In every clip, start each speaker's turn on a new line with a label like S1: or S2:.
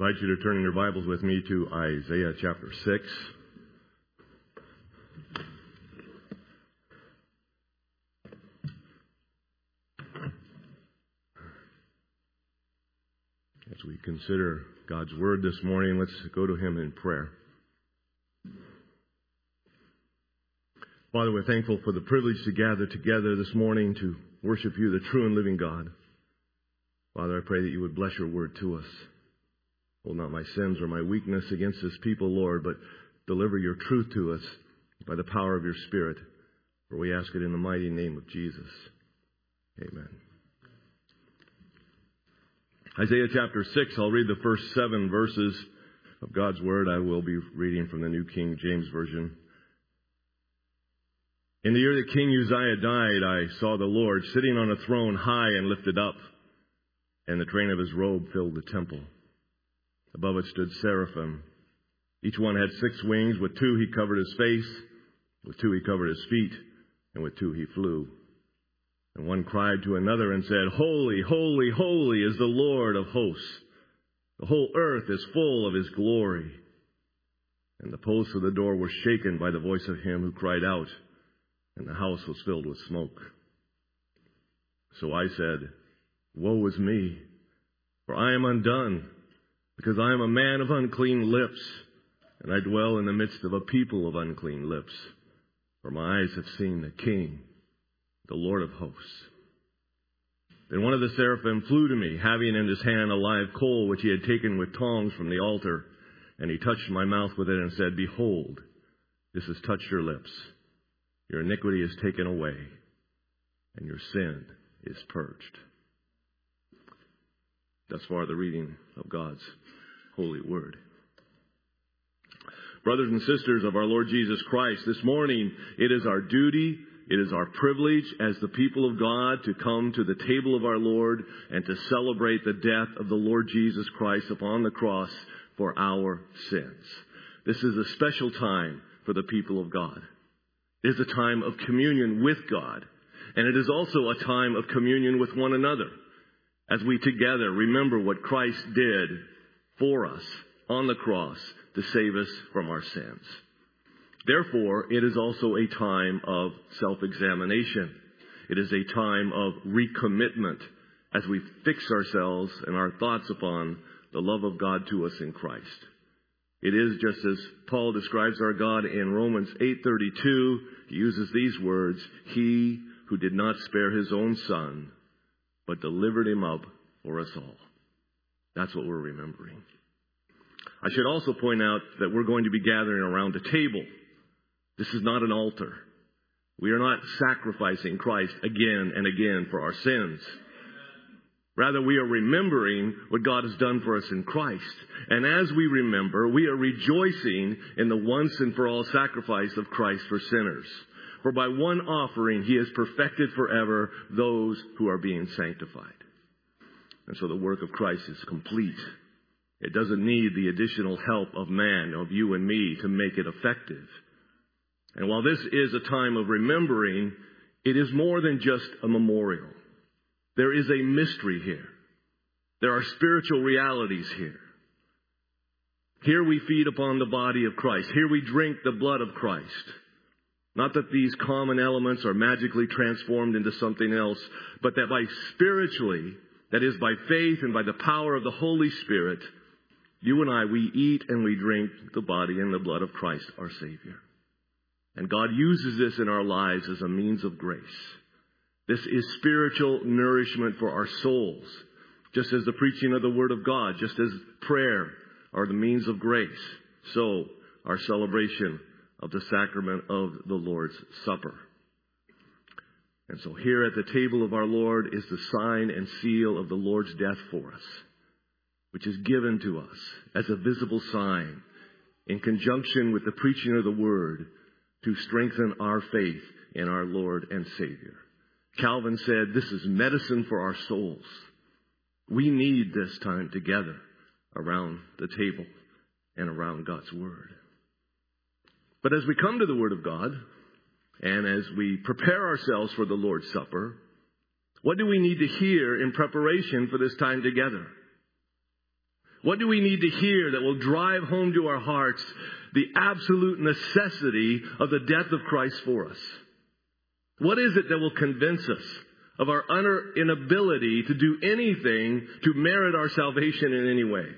S1: I invite you to turn in your Bibles with me to Isaiah chapter 6. As we consider God's Word this morning, let's go to Him in prayer. Father, we're thankful for the privilege to gather together this morning to worship You, the true and living God. Father, I pray that You would bless Your Word to us. Hold not my sins or my weakness against this people, Lord, but deliver Your truth to us by the power of Your Spirit. For we ask it in the mighty name of Jesus. Amen. Isaiah chapter 6, I'll read the first 7 verses of God's Word. I will be reading from the New King James Version. In the year that King Uzziah died, I saw the Lord sitting on a throne high and lifted up, and the train of His robe filled the temple. Above it stood seraphim. Each one had 6 wings. With 2 he covered his face, with 2 he covered his feet, and with 2 he flew. And one cried to another and said, Holy, holy, holy is the Lord of hosts. The whole earth is full of His glory. And the posts of the door were shaken by the voice of him who cried out, and the house was filled with smoke. So I said, Woe is me, for I am undone, because I am a man of unclean lips, and I dwell in the midst of a people of unclean lips. For my eyes have seen the King, the Lord of hosts. Then one of the seraphim flew to me, having in his hand a live coal which he had taken with tongs from the altar. And he touched my mouth with it and said, Behold, this has touched your lips. Your iniquity is taken away, and your sin is purged. Thus far the reading of God's holy word. Brothers and sisters of our Lord Jesus Christ, this morning it is our duty, it is our privilege as the people of God to come to the table of our Lord and to celebrate the death of the Lord Jesus Christ upon the cross for our sins. This is a special time for the people of God. It is a time of communion with God, and it is also a time of communion with one another as we together remember what Christ did for us on the cross to save us from our sins. Therefore, it is also a time of self-examination. It is a time of recommitment as we fix ourselves and our thoughts upon the love of God to us in Christ. It is just as Paul describes our God in Romans 8:32. He uses these words, He who did not spare His own Son, but delivered Him up for us all. That's what we're remembering. I should also point out that we're going to be gathering around a table. This is not an altar. We are not sacrificing Christ again and again for our sins. Rather, we are remembering what God has done for us in Christ. And as we remember, we are rejoicing in the once and for all sacrifice of Christ for sinners. For by one offering, He has perfected forever those who are being sanctified. And so the work of Christ is complete. It doesn't need the additional help of man, of you and me, to make it effective. And while this is a time of remembering, it is more than just a memorial. There is a mystery here. There are spiritual realities here. Here we feed upon the body of Christ. Here we drink the blood of Christ. Not that these common elements are magically transformed into something else, but that by spiritually, that is by faith and by the power of the Holy Spirit, you and I, we eat and we drink the body and the blood of Christ, our Savior. And God uses this in our lives as a means of grace. This is spiritual nourishment for our souls, just as the preaching of the Word of God, just as prayer are the means of grace. So, our celebration of the sacrament of the Lord's Supper. And so here at the table of our Lord is the sign and seal of the Lord's death for us, which is given to us as a visible sign in conjunction with the preaching of the Word to strengthen our faith in our Lord and Savior. Calvin said, this is medicine for our souls. We need this time together around the table and around God's Word. But as we come to the Word of God, and as we prepare ourselves for the Lord's Supper, what do we need to hear in preparation for this time together? What do we need to hear that will drive home to our hearts the absolute necessity of the death of Christ for us? What is it that will convince us of our utter inability to do anything to merit our salvation in any way?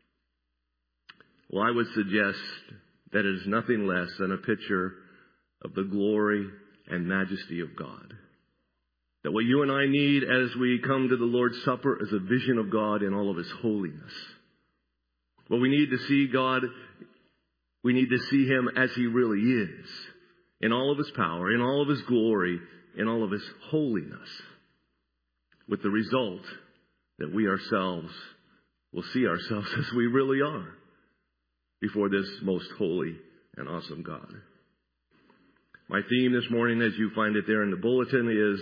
S1: Well, I would suggest that it is nothing less than a picture of the glory and majesty of God. That what you and I need as we come to the Lord's Supper is a vision of God in all of His holiness. Well, we need to see God, we need to see Him as He really is, in all of His power, in all of His glory, in all of His holiness, with the result that we ourselves will see ourselves as we really are before this most holy and awesome God. My theme this morning, as you find it there in the bulletin, is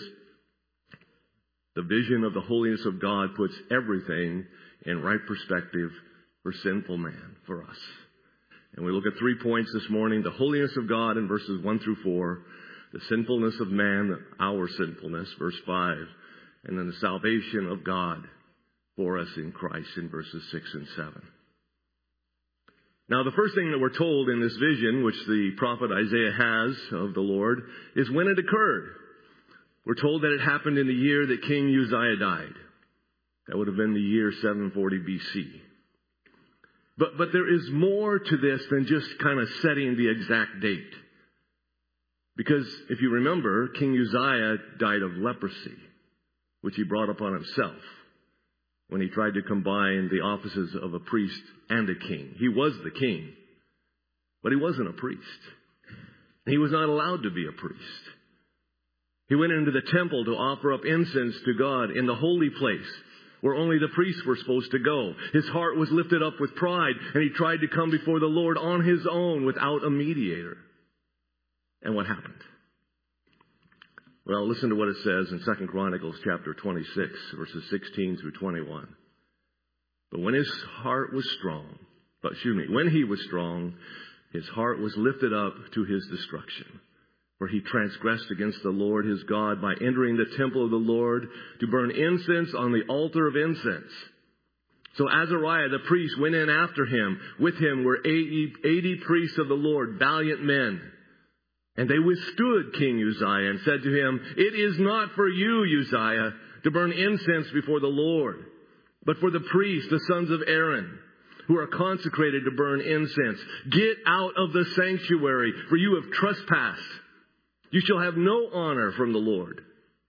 S1: the vision of the holiness of God puts everything in right perspective for sinful man, for us. And we look at 3 points this morning: the holiness of God in verses 1 through 4, the sinfulness of man, our sinfulness, verse 5, and then the salvation of God for us in Christ in verses 6 and 7. Now, the first thing that we're told in this vision, which the prophet Isaiah has of the Lord, is when it occurred. We're told that it happened in the year that King Uzziah died. That would have been the year 740 BC. But there is more to this than just kind of setting the exact date. Because if you remember, King Uzziah died of leprosy, which he brought upon himself when he tried to combine the offices of a priest and a king. He was the king, but he wasn't a priest. He was not allowed to be a priest. He went into the temple to offer up incense to God in the holy place, where only the priests were supposed to go. His heart was lifted up with pride, and he tried to come before the Lord on his own without a mediator. And what happened? Well, listen to what it says in 2 Chronicles chapter 26, verses 16 through 21. But when his heart was strong, when he was strong, his heart was lifted up to his destruction. For he transgressed against the Lord his God by entering the temple of the Lord to burn incense on the altar of incense. So Azariah the priest went in after him. With him were 80 priests of the Lord, valiant men. And they withstood King Uzziah and said to him, "It is not for you, Uzziah, to burn incense before the Lord, but for the priests, the sons of Aaron, who are consecrated to burn incense. Get out of the sanctuary, for you have trespassed. You shall have no honor from the Lord."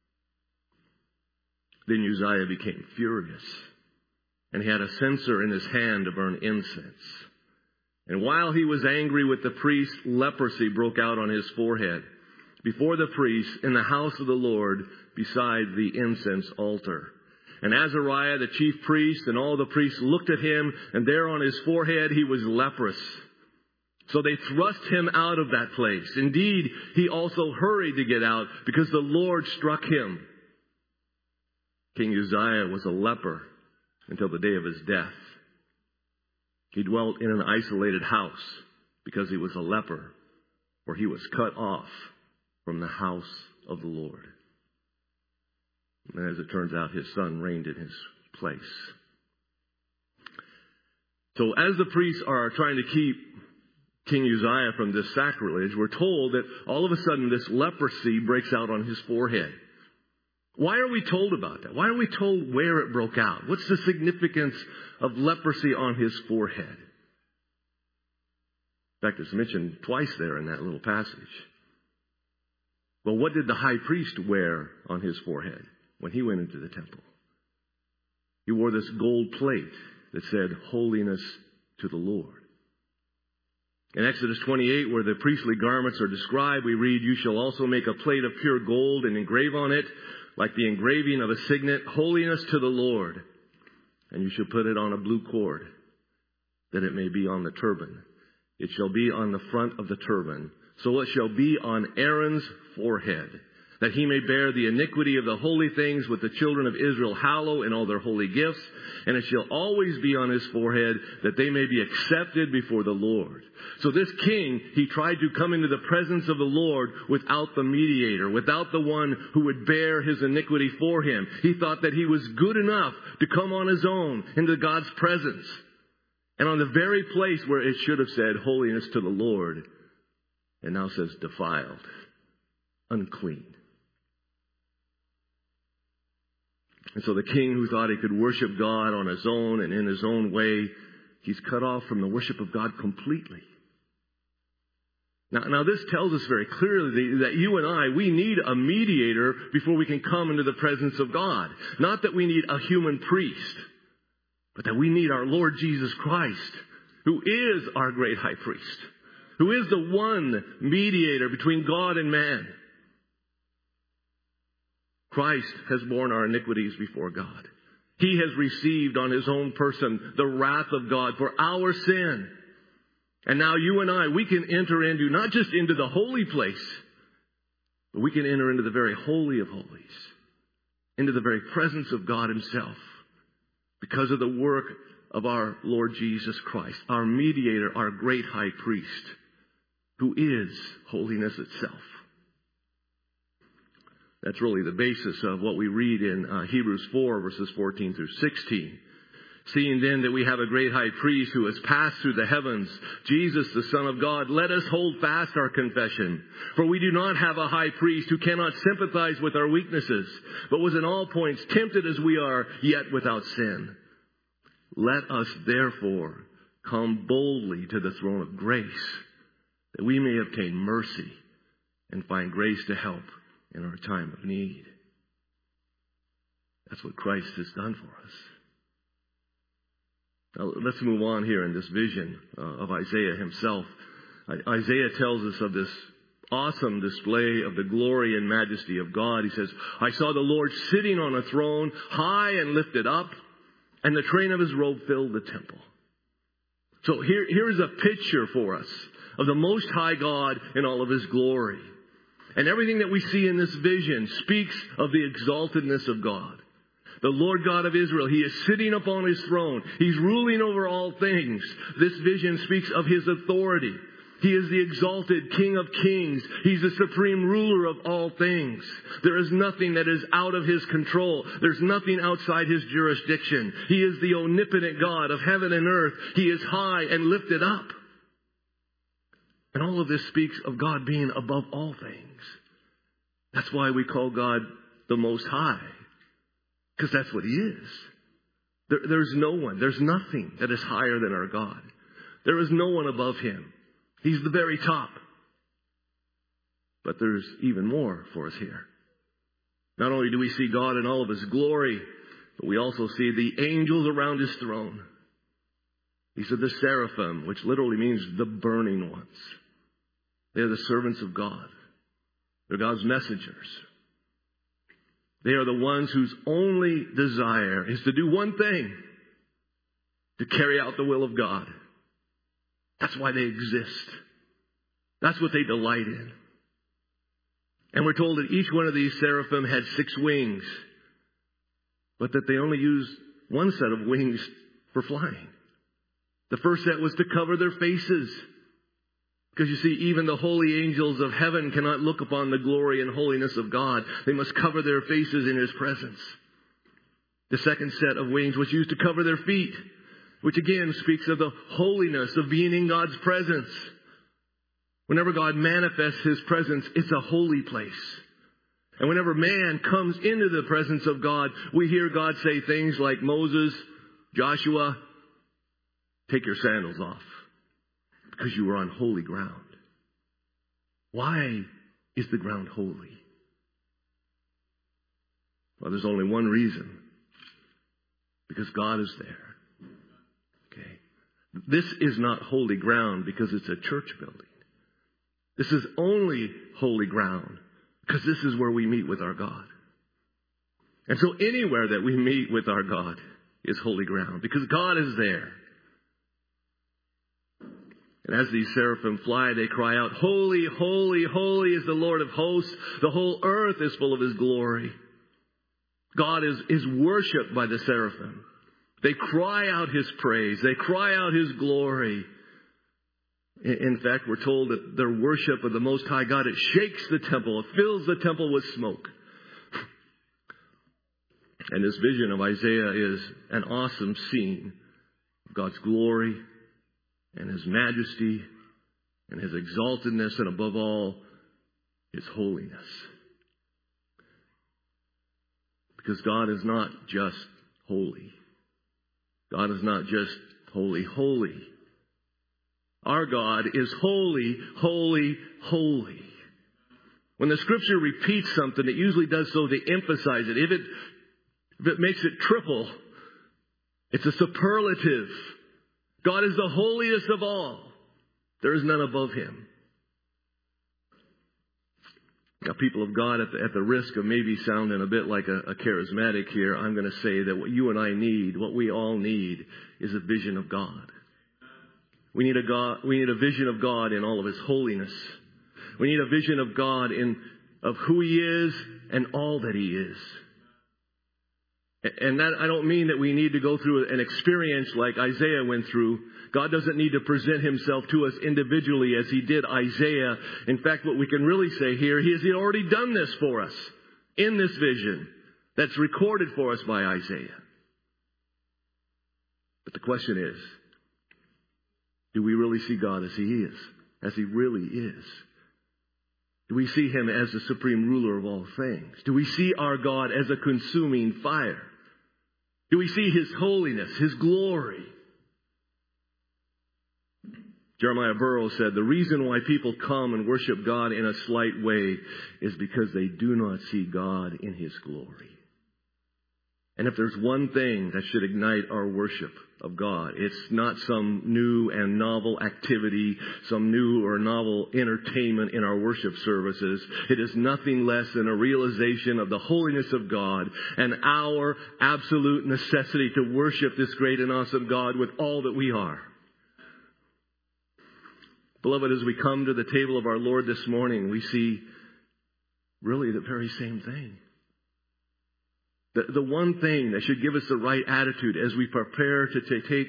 S1: Then Uzziah became furious, and he had a censer in his hand to burn incense. And while he was angry with the priest, leprosy broke out on his forehead before the priest in the house of the Lord beside the incense altar. And Azariah, the chief priest, and all the priests looked at him, and there on his forehead he was leprous. So they thrust him out of that place. Indeed, he also hurried to get out because the Lord struck him. King Uzziah was a leper until the day of his death. He dwelt in an isolated house because he was a leper, for he was cut off from the house of the Lord. And as it turns out, his son reigned in his place. So as the priests are trying to keep King Uzziah from this sacrilege, we're told that all of a sudden this leprosy breaks out on his forehead. Why are we told about that? Why are we told where it broke out? What's the significance of leprosy on his forehead? In fact, it's mentioned twice there in that little passage. Well, what did the high priest wear on his forehead when he went into the temple? He wore this gold plate that said, "Holiness to the Lord." In Exodus 28, where the priestly garments are described, we read, "You shall also make a plate of pure gold and engrave on it, like the engraving of a signet, holiness to the Lord. And you shall put it on a blue cord, that it may be on the turban. It shall be on the front of the turban. So it shall be on Aaron's forehead, that he may bear the iniquity of the holy things with the children of Israel hallow in all their holy gifts. And it shall always be on his forehead, that they may be accepted before the Lord." So this king, he tried to come into the presence of the Lord without the mediator, without the one who would bear his iniquity for him. He thought that he was good enough to come on his own into God's presence. And on the very place where it should have said holiness to the Lord, it now says defiled, unclean. And so the king who thought he could worship God on his own and in his own way, he's cut off from the worship of God completely. Now this tells us very clearly that you and I, we need a mediator before we can come into the presence of God. Not that we need a human priest, but that we need our Lord Jesus Christ, who is our great high priest, who is the one mediator between God and man. Christ has borne our iniquities before God. He has received on his own person the wrath of God for our sin. And now you and I, we can enter into, not just into the holy place, but we can enter into the very holy of holies, into the very presence of God himself, because of the work of our Lord Jesus Christ, our mediator, our great high priest, who is holiness itself. That's really the basis of what we read in Hebrews 4, verses 14 through 16. Seeing then that we have a great high priest who has passed through the heavens, Jesus, the Son of God, let us hold fast our confession. For we do not have a high priest who cannot sympathize with our weaknesses, but was in all points tempted as we are, yet without sin. Let us therefore come boldly to the throne of grace, that we may obtain mercy and find grace to help in our time of need. That's what Christ has done for us. Now, let's move on here in this vision of Isaiah himself. Isaiah tells us of this awesome display of the glory and majesty of God. He says, I saw the Lord sitting on a throne, high and lifted up, and the train of his robe filled the temple. So here is a picture for us of the Most High God in all of his glory. And everything that we see in this vision speaks of the exaltedness of God. The Lord God of Israel, he is sitting upon his throne. He's ruling over all things. This vision speaks of his authority. He is the exalted King of kings. He's the supreme ruler of all things. There is nothing that is out of his control. There's nothing outside his jurisdiction. He is the omnipotent God of heaven and earth. He is high and lifted up. And all of this speaks of God being above all things. That's why we call God the Most High. Because that's what he is. There's no one, there's nothing that is higher than our God. There is no one above him. He's the very top. But there's even more for us here. Not only do we see God in all of his glory, but we also see the angels around his throne. He said the seraphim, which literally means the burning ones. They are the servants of God. They're God's messengers. They are the ones whose only desire is to do one thing, to carry out the will of God. That's why they exist. That's what they delight in. And we're told that each one of these seraphim had 6 wings, but that they only used one set of wings for flying. The first set was to cover their faces. Because you see, even the holy angels of heaven cannot look upon the glory and holiness of God. They must cover their faces in his presence. The second set of wings was used to cover their feet, which again speaks of the holiness of being in God's presence. Whenever God manifests his presence, it's a holy place. And whenever man comes into the presence of God, we hear God say things like, Moses, Joshua, take your sandals off, because you are on holy ground. Why is the ground holy? Well, there's only one reason. Because God is there. Okay. This is not holy ground because it's a church building. This is only holy ground because this is where we meet with our God. And so anywhere that we meet with our God is holy ground because God is there. And as these seraphim fly, they cry out, holy, holy, holy is the Lord of hosts. The whole earth is full of his glory. God is worshipped by the seraphim. They cry out his praise. They cry out his glory. In fact, we're told that their worship of the Most High God, it shakes the temple. It fills the temple with smoke. And this vision of Isaiah is an awesome scene of God's glory and His majesty and His exaltedness, and above all, His holiness. Because God is not just holy. God is not just holy, holy. Our God is holy, holy, holy. When the Scripture repeats something, it usually does so to emphasize it. If it makes it triple, it's a superlative. God is the holiest of all. There is none above Him. Now, people of God, at the risk of maybe sounding a bit like a charismatic here, I'm going to say that what you and I need, what we all need, is a vision of God. We need a vision of God in all of His holiness. We need a vision of God of who He is and all that He is. And that, I don't mean that we need to go through an experience like Isaiah went through. God doesn't need to present Himself to us individually as He did Isaiah. In fact, what we can really say here is He had already done this for us in this vision that's recorded for us by Isaiah. But the question is, do we really see God as He is? As He really is? Do we see Him as the supreme ruler of all things? Do we see our God as a consuming fire? Do we see His holiness, His glory? Jeremiah Burroughs said, the reason why people come and worship God in a slight way is because they do not see God in His glory. And if there's one thing that should ignite our worship of God, it's not some new and novel activity, some new or novel entertainment in our worship services. It is nothing less than a realization of the holiness of God and our absolute necessity to worship this great and awesome God with all that we are. Beloved, as we come to the table of our Lord this morning, we see really the very same thing. The one thing that should give us the right attitude as we prepare to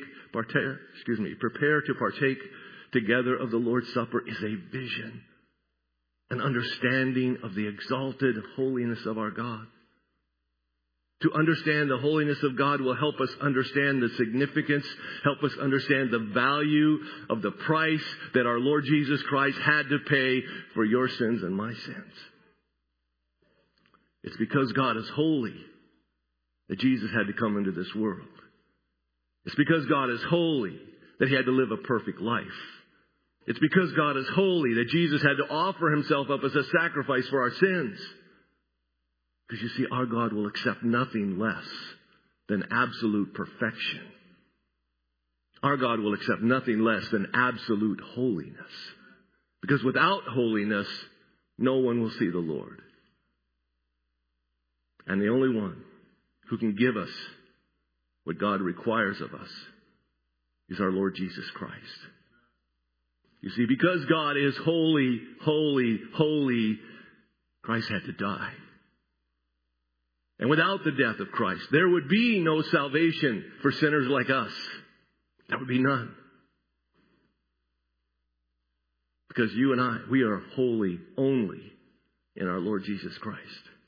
S1: partake together of the Lord's Supper is a vision, an understanding of the exalted holiness of our God. To understand the holiness of God will help us understand the significance, help us understand the value of the price that our Lord Jesus Christ had to pay for your sins and my sins. It's because God is holy that Jesus had to come into this world. It's because God is holy that He had to live a perfect life. It's because God is holy that Jesus had to offer Himself up as a sacrifice for our sins. Because you see, our God will accept nothing less than absolute perfection. Our God will accept nothing less than absolute holiness. Because without holiness, no one will see the Lord. And the only one who can give us what God requires of us is our Lord Jesus Christ. You see, because God is holy, holy, holy, Christ had to die. And without the death of Christ, there would be no salvation for sinners like us. There would be none. Because you and I, we are holy only in our Lord Jesus Christ.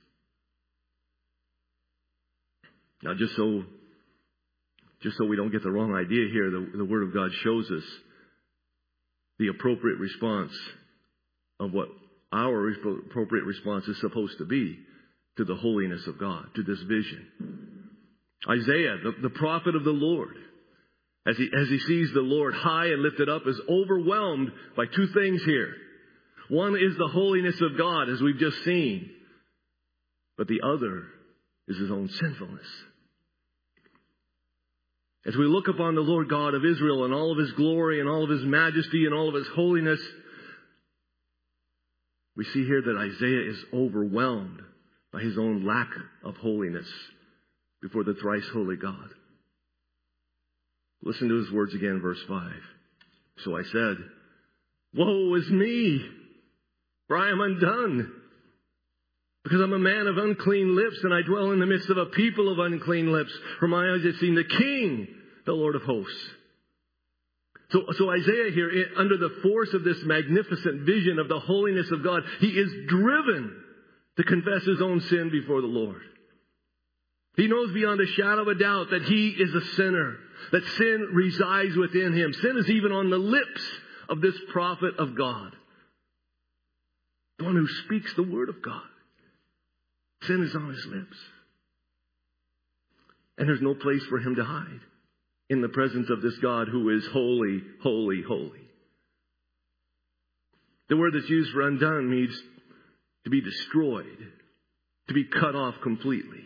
S1: Now, just so we don't get the wrong idea here, the Word of God shows us the appropriate response of what our appropriate response is supposed to be to the holiness of God, to this vision. Isaiah, the prophet of the Lord, as he sees the Lord high and lifted up, is overwhelmed by two things here. One is the holiness of God, as we've just seen. But the other is his own sinfulness. As we look upon the Lord God of Israel and all of His glory and all of His majesty and all of His holiness, we see here that Isaiah is overwhelmed by his own lack of holiness before the thrice holy God. Listen to his words again, verse 5. So I said, woe is me, for I am undone, because I'm a man of unclean lips, and I dwell in the midst of a people of unclean lips. For my eyes have seen the King, the Lord of hosts. So Isaiah here, under the force of this magnificent vision of the holiness of God, he is driven to confess his own sin before the Lord. He knows beyond a shadow of a doubt that he is a sinner, that sin resides within him. Sin is even on the lips of this prophet of God, the one who speaks the word of God. Sin is on his lips. And there's no place for him to hide in the presence of this God who is holy, holy, holy. The word that's used for undone means to be destroyed, to be cut off completely.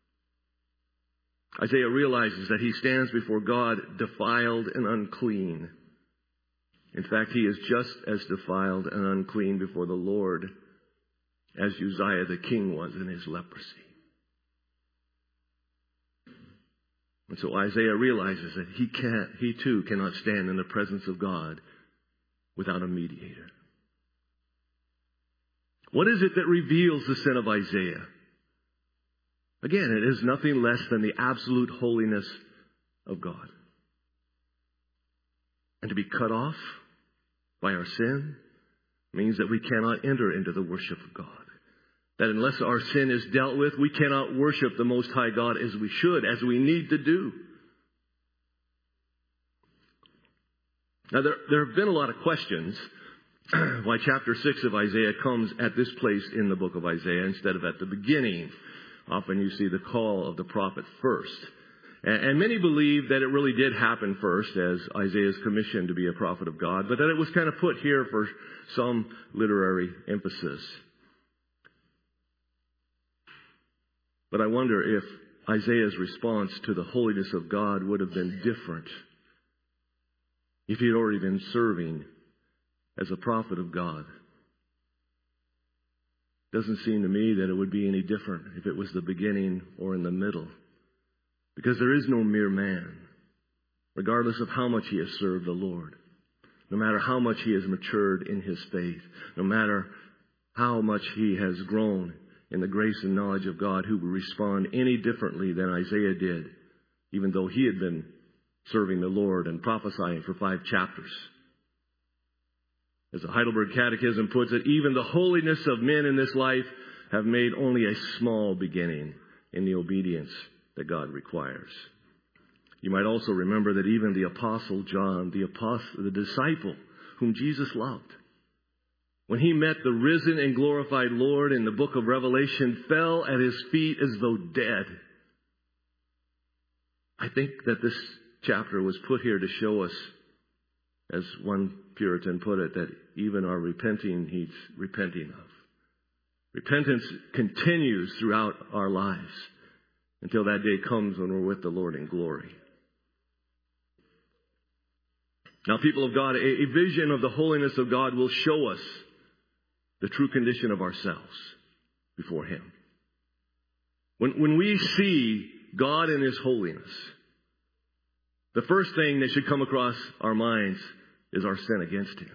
S1: Isaiah realizes that he stands before God defiled and unclean. In fact, he is just as defiled and unclean before the Lord as Uzziah the king was in his leprosy. And so Isaiah realizes that he too cannot stand in the presence of God without a mediator. What is it that reveals the sin of Isaiah? Again, it is nothing less than the absolute holiness of God. And to be cut off by our sin means that we cannot enter into the worship of God. That unless our sin is dealt with, we cannot worship the Most High God as we should, as we need to do. Now, there have been a lot of questions why chapter 6 of Isaiah comes at this place in the book of Isaiah instead of at the beginning. Often you see the call of the prophet first. And many believe that it really did happen first as Isaiah's commissioned to be a prophet of God, but that it was kind of put here for some literary emphasis. But I wonder if Isaiah's response to the holiness of God would have been different if he had already been serving as a prophet of God. Doesn't seem to me that it would be any different if it was the beginning or in the middle. Because there is no mere man, regardless of how much he has served the Lord. No matter how much he has matured in his faith. No matter how much he has grown in the grace and knowledge of God, who would respond any differently than Isaiah did, even though he had been serving the Lord and prophesying for 5 chapters. As the Heidelberg Catechism puts it, even the holiness of men in this life have made only a small beginning in the obedience that God requires. You might also remember that even the Apostle John, the disciple whom Jesus loved, when he met the risen and glorified Lord in the book of Revelation, fell at his feet as though dead. I think that this chapter was put here to show us, as one Puritan put it, that even our repenting needs repenting of. Repentance continues throughout our lives until that day comes when we're with the Lord in glory. Now, people of God, a vision of the holiness of God will show us the true condition of ourselves before Him. When we see God in His holiness, the first thing that should come across our minds is our sin against Him.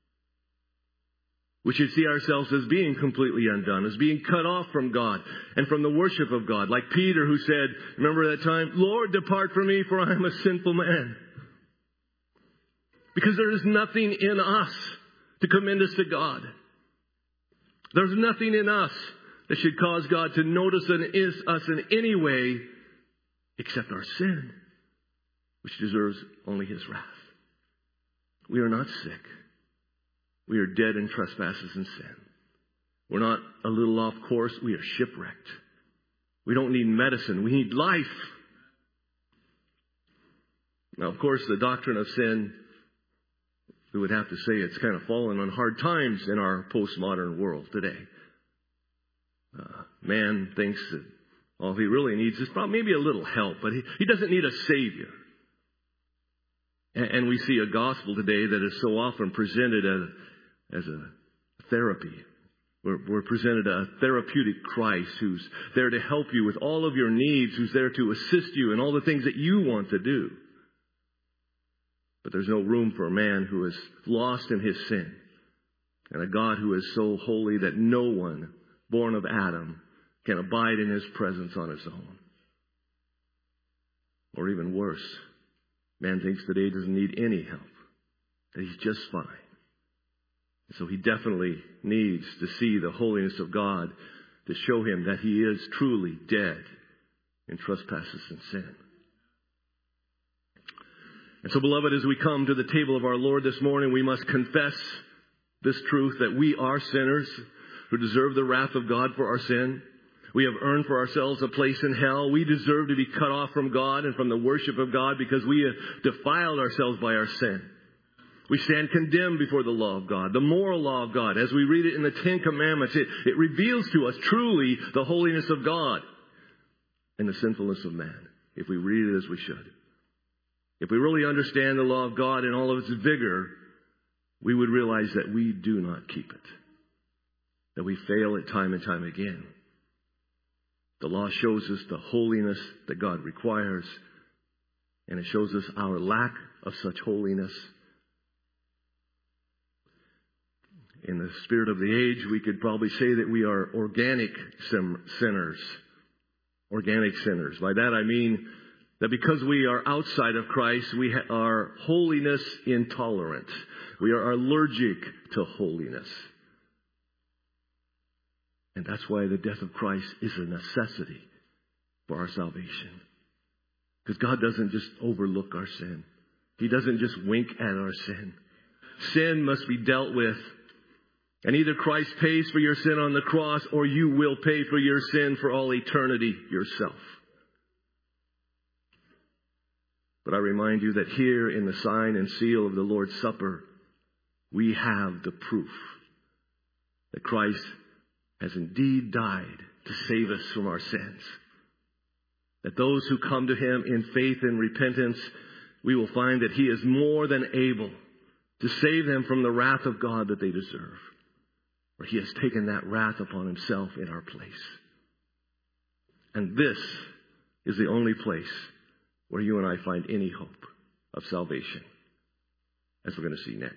S1: We should see ourselves as being completely undone, as being cut off from God and from the worship of God. Like Peter, who said, remember that time, Lord, depart from me, for I am a sinful man. Because there is nothing in us to commend us to God. There's nothing in us that should cause God to notice us in any way except our sin, which deserves only His wrath. We are not sick. We are dead in trespasses and sin. We're not a little off course. We are shipwrecked. We don't need medicine. We need life. Now, of course, the doctrine of sin, we would have to say it's kind of fallen on hard times in our postmodern world today. Man thinks that all he really needs is probably maybe a little help, but he doesn't need a savior. And we see a gospel today that is so often presented as a therapy. We're presented a therapeutic Christ who's there to help you with all of your needs, who's there to assist you in all the things that you want to do. But there's no room for a man who is lost in his sin, and a God who is so holy that no one born of Adam can abide in His presence on his own. Or even worse, man thinks today doesn't need any help, that he's just fine. So he definitely needs to see the holiness of God to show him that he is truly dead in trespasses and sin. And so, beloved, as we come to the table of our Lord this morning, we must confess this truth that we are sinners who deserve the wrath of God for our sin. We have earned for ourselves a place in hell. We deserve to be cut off from God and from the worship of God because we have defiled ourselves by our sin. We stand condemned before the law of God, the moral law of God. As we read it in the Ten Commandments, it reveals to us truly the holiness of God and the sinfulness of man, if we read it as we should. If we really understand the law of God in all of its vigor, we would realize that we do not keep it, that we fail it time and time again. The law shows us the holiness that God requires, and it shows us our lack of such holiness. In the spirit of the age, we could probably say that we are organic sinners. Organic sinners. By that I mean that because we are outside of Christ, we are holiness intolerant. We are allergic to holiness. And that's why the death of Christ is a necessity for our salvation. Because God doesn't just overlook our sin. He doesn't just wink at our sin. Sin must be dealt with. And either Christ pays for your sin on the cross, or you will pay for your sin for all eternity yourself. But I remind you that here in the sign and seal of the Lord's Supper, we have the proof that Christ has indeed died to save us from our sins. That those who come to Him in faith and repentance, we will find that He is more than able to save them from the wrath of God that they deserve. For He has taken that wrath upon Himself in our place. And this is the only place where you and I find any hope of salvation, as we're going to see next.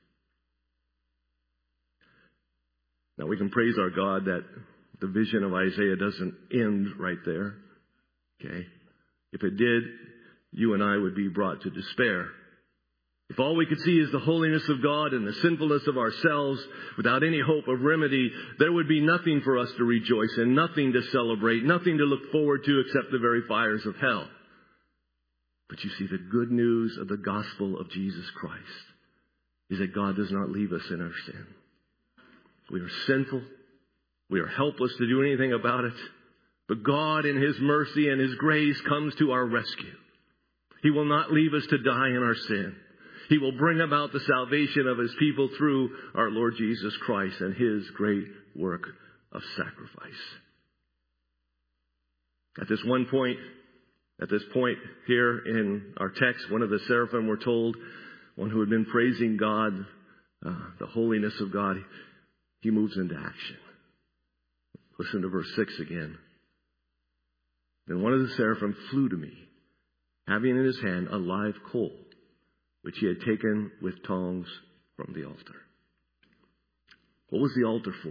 S1: Now, we can praise our God that the vision of Isaiah doesn't end right there. Okay? If it did, you and I would be brought to despair. If all we could see is the holiness of God and the sinfulness of ourselves without any hope of remedy, there would be nothing for us to rejoice in, nothing to celebrate, nothing to look forward to except the very fires of hell. But you see, the good news of the gospel of Jesus Christ is that God does not leave us in our sin. We are sinful. We are helpless to do anything about it. But God, in His mercy and His grace, comes to our rescue. He will not leave us to die in our sin. He will bring about the salvation of His people through our Lord Jesus Christ and His great work of sacrifice. At this point here in our text, one of the seraphim were told, one who had been praising God, the holiness of God, he moves into action. Listen to verse 6 again. Then one of the seraphim flew to me, having in his hand a live coal, which he had taken with tongs from the altar. What was the altar for?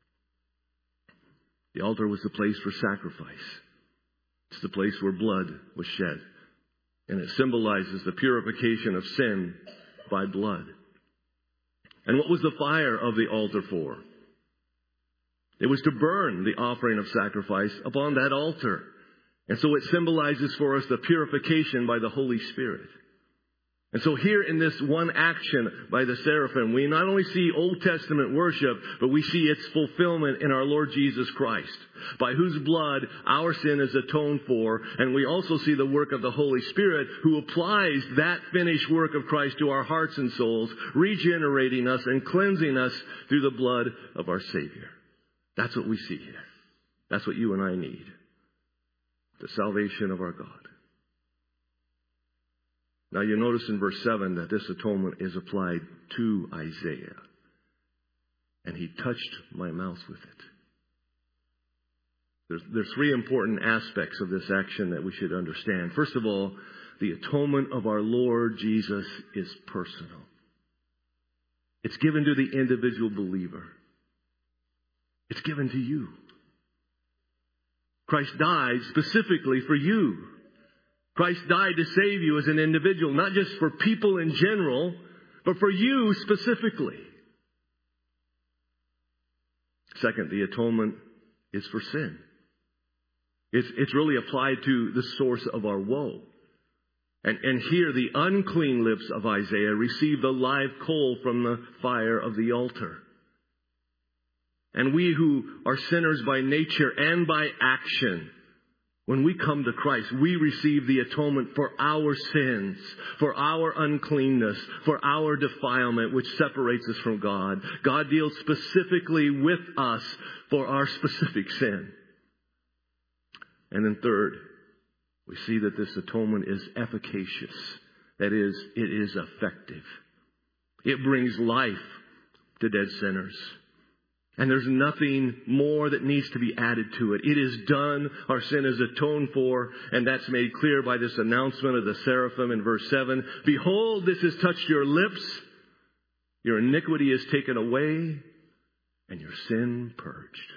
S1: The altar was the place for sacrifice. It's the place where blood was shed. And it symbolizes the purification of sin by blood. And what was the fire of the altar for? It was to burn the offering of sacrifice upon that altar. And so it symbolizes for us the purification by the Holy Spirit. And so here in this one action by the seraphim, we not only see Old Testament worship, but we see its fulfillment in our Lord Jesus Christ, by whose blood our sin is atoned for. And we also see the work of the Holy Spirit, who applies that finished work of Christ to our hearts and souls, regenerating us and cleansing us through the blood of our Savior. That's what we see here. That's what you and I need. The salvation of our God. Now you notice in verse 7 that this atonement is applied to Isaiah. And he touched my mouth with it. There's three important aspects of this action that we should understand. First of all, the atonement of our Lord Jesus is personal. It's given to the individual believer. It's given to you. Christ died specifically for you. Christ died to save you as an individual, not just for people in general, but for you specifically. Second, the atonement is for sin. It's really applied to the source of our woe. And here the unclean lips of Isaiah receive the live coal from the fire of the altar. And we who are sinners by nature and by action, when we come to Christ, we receive the atonement for our sins, for our uncleanness, for our defilement, which separates us from God. God deals specifically with us for our specific sin. And then third, we see that this atonement is efficacious. That is, it is effective. It brings life to dead sinners. And there's nothing more that needs to be added to it. It is done. Our sin is atoned for. And that's made clear by this announcement of the seraphim in verse 7. Behold, this has touched your lips. Your iniquity is taken away and your sin purged.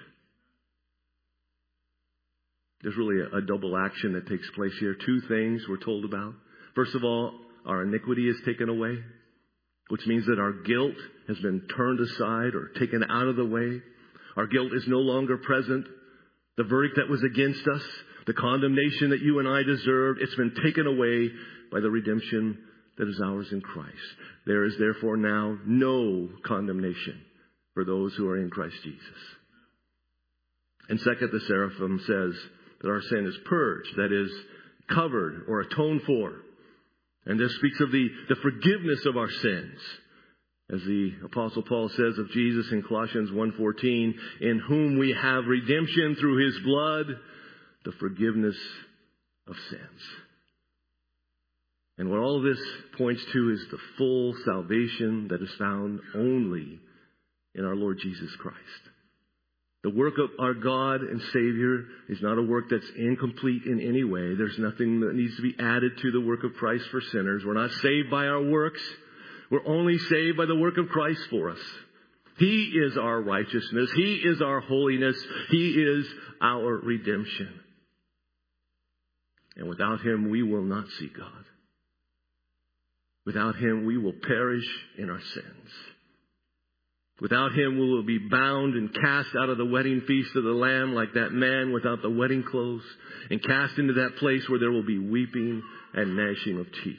S1: There's really a double action that takes place here. Two things we're told about. First of all, our iniquity is taken away, which means that our guilt has been turned aside or taken out of the way. Our guilt is no longer present. The verdict that was against us, the condemnation that you and I deserved, it's been taken away by the redemption that is ours in Christ. There is therefore now no condemnation for those who are in Christ Jesus. And second, the seraphim says that our sin is purged, that is, covered or atoned for. And this speaks of the forgiveness of our sins. As the Apostle Paul says of Jesus in Colossians 1:14, in whom we have redemption through his blood, the forgiveness of sins. And what all of this points to is the full salvation that is found only in our Lord Jesus Christ. The work of our God and Savior is not a work that's incomplete in any way. There's nothing that needs to be added to the work of Christ for sinners. We're not saved by our works. We're only saved by the work of Christ for us. He is our righteousness. He is our holiness. He is our redemption. And without him, we will not see God. Without him, we will perish in our sins. Without him, we will be bound and cast out of the wedding feast of the Lamb like that man without the wedding clothes, and cast into that place where there will be weeping and gnashing of teeth.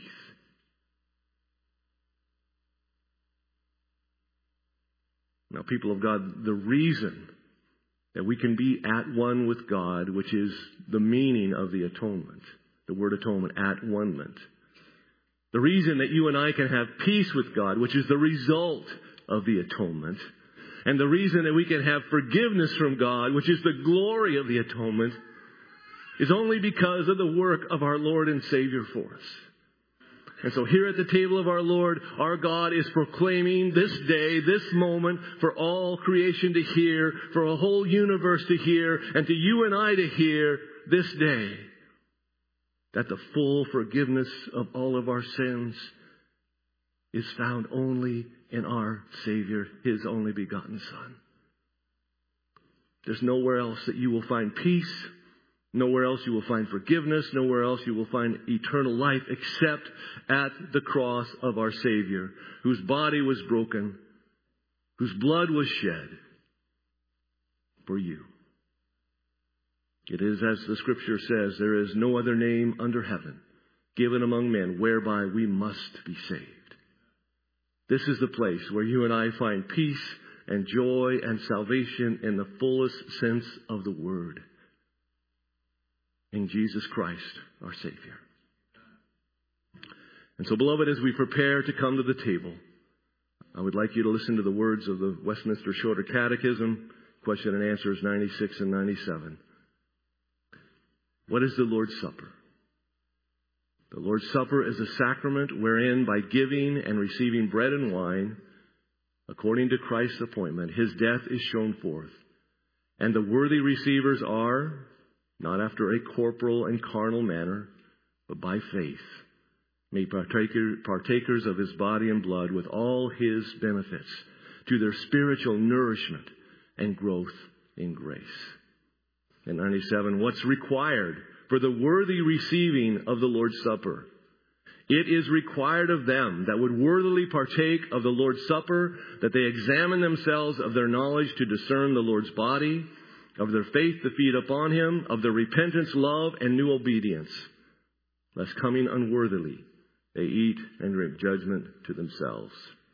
S1: Now, people of God, the reason that we can be at one with God, which is the meaning of the atonement, the word atonement, at one-ment. The reason that you and I can have peace with God, which is the result of the atonement, and the reason that we can have forgiveness from God, which is the glory of the atonement, is only because of the work of our Lord and Savior for us. And so here at the table of our Lord, our God is proclaiming this day, this moment, for all creation to hear, for a whole universe to hear, and to you and I to hear this day, that the full forgiveness of all of our sins is found only in our Savior, his only begotten Son. There's nowhere else that you will find peace. Nowhere else you will find forgiveness. Nowhere else you will find eternal life except at the cross of our Savior, whose body was broken, whose blood was shed for you. It is as the Scripture says, there is no other name under heaven given among men whereby we must be saved. This is the place where you and I find peace and joy and salvation in the fullest sense of the word. In Jesus Christ, our Savior. And so, beloved, as we prepare to come to the table, I would like you to listen to the words of the Westminster Shorter Catechism, question and answers 96 and 97. What is the Lord's Supper? The Lord's Supper is a sacrament wherein, by giving and receiving bread and wine, according to Christ's appointment, his death is shown forth. And the worthy receivers are, not after a corporal and carnal manner, but by faith, made partakers of his body and blood with all his benefits, to their spiritual nourishment and growth in grace. And 97, what's required for the worthy receiving of the Lord's Supper? It is required of them that would worthily partake of the Lord's Supper, that they examine themselves of their knowledge to discern the Lord's body, of their faith to feed upon him, of their repentance, love, and new obedience, lest coming unworthily they eat and drink judgment to themselves.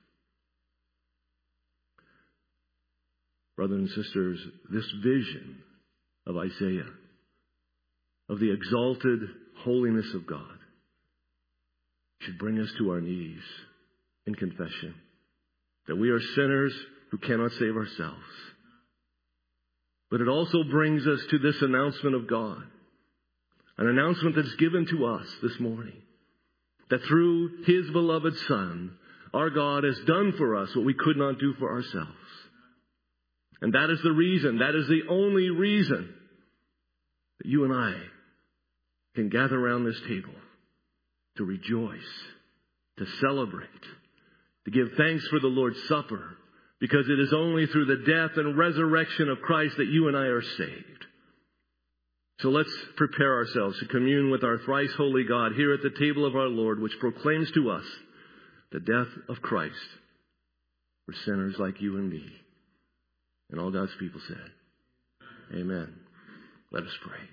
S1: Brothers and sisters, this vision of Isaiah, of the exalted holiness of God, should bring us to our knees in confession that we are sinners who cannot save ourselves. But it also brings us to this announcement of God, an announcement that's given to us this morning, that through his beloved Son, our God has done for us what we could not do for ourselves. And that is the reason, that is the only reason that you and I can gather around this table to rejoice, to celebrate, to give thanks for the Lord's Supper, because it is only through the death and resurrection of Christ that you and I are saved. So let's prepare ourselves to commune with our thrice holy God here at the table of our Lord, which proclaims to us the death of Christ for sinners like you and me. And all God's people said, amen. Let us pray.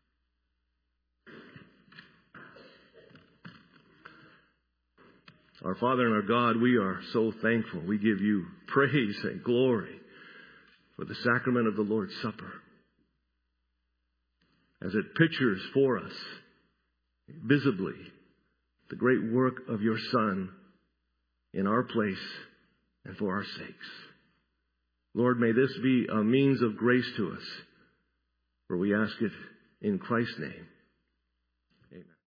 S1: Our Father and our God, we are so thankful. We give you praise and glory for the sacrament of the Lord's Supper, as it pictures for us visibly the great work of your Son in our place and for our sakes. Lord, may this be a means of grace to us, for we ask it in Christ's name.